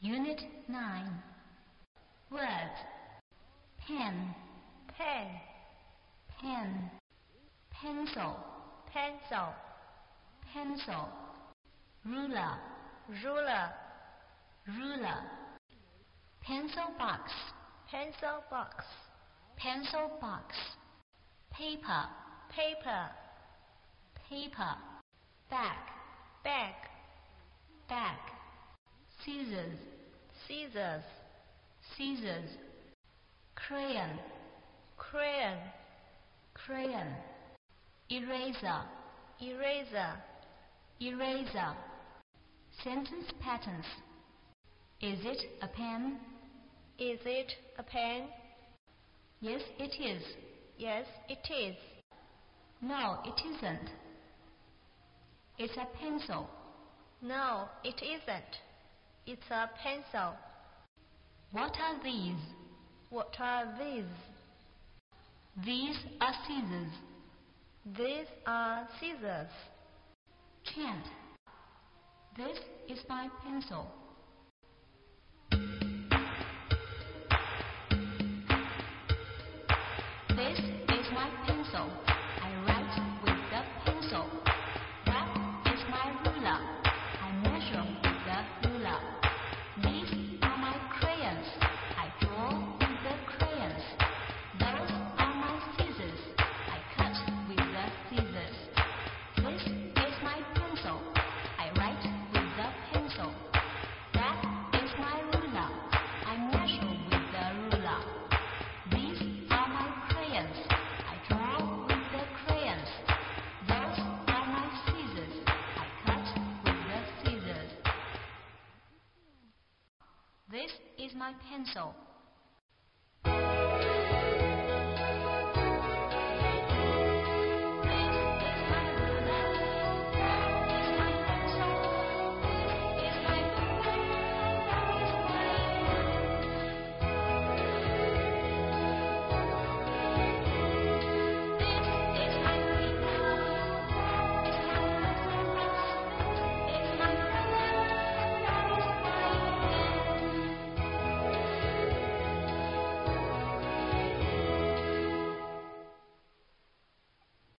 Unit 9. Words. Pen, pen, pen. Pencil, pencil, pencil. Ruler, ruler, ruler. Pencil box, pencil box, pencil box. Paper, paper, paper. Bag, bag, bag. Scissors, scissors, scissors. Crayon, crayon, crayon. Eraser, eraser, eraser. Sentence patterns. Is it a pen? Is it a pen? Yes, it is. Yes, it is. No, it isn't. It's a pencil. No, it isn't. It's a pencil. What are these? What are these? These are scissors. These are scissors. Chant. This is my pencil. This is my pencil. I write with the pencil. That is my ruler. I measure with the ruler. These are my crayons. I draw with the crayons. Those are my scissors. I cut with the scissors. This is my pencil. I write with the pencil. That is my ruler. I measure with the ruler. These are my crayons. I draw with the crayons. Those are my scissors. I cut with the scissors. This is my pencil.